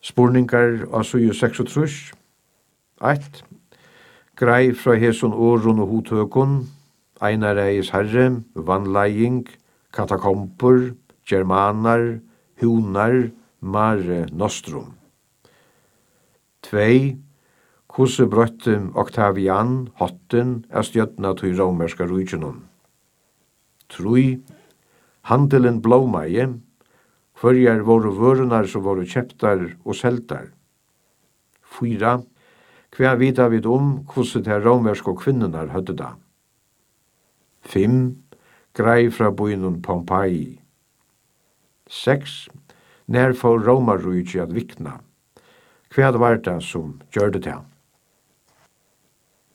Spurningar av suju 36. 1. Grei fra hesun årun og hotøkun, einareis herre, vannleiing, katakomper, germanar, hunar, mare nostrum. 2. Kusse brøtte Octavian hotten av stjøtna til romerska rujunum. 3. Handelen blåmeie, hverjar voru vørunar som voru kjeptar og seltar. 4. Hva vita vid kusse til romerska kvinnunar hødde da. 5. Grei fra bynun Pompeii. 6. Nær får romarrujtje at vikna. Hva var det som gjør det til?